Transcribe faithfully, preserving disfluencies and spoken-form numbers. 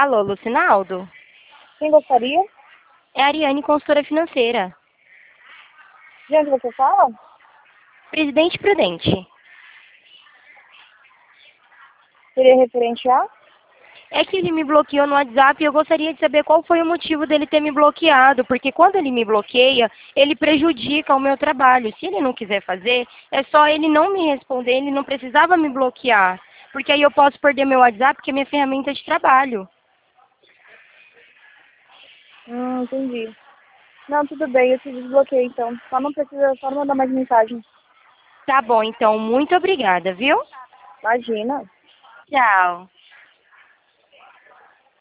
Alô, Lucinaldo? Quem gostaria? É a Ariane, consultora financeira. De onde você fala? Presidente Prudente. Seria referente a? É que ele me bloqueou no WhatsApp e eu gostaria de saber qual foi o motivo dele ter me bloqueado, porque quando ele me bloqueia, ele prejudica o meu trabalho. Se ele não quiser fazer, é só ele não me responder, ele não precisava me bloquear, porque aí eu posso perder meu WhatsApp, que é minha ferramenta de trabalho. Hum, entendi. Não, tudo bem, eu te desbloqueei então. Só não precisa, só não mandar mais mensagem. Tá bom, então, muito obrigada, viu? Imagina. Tchau.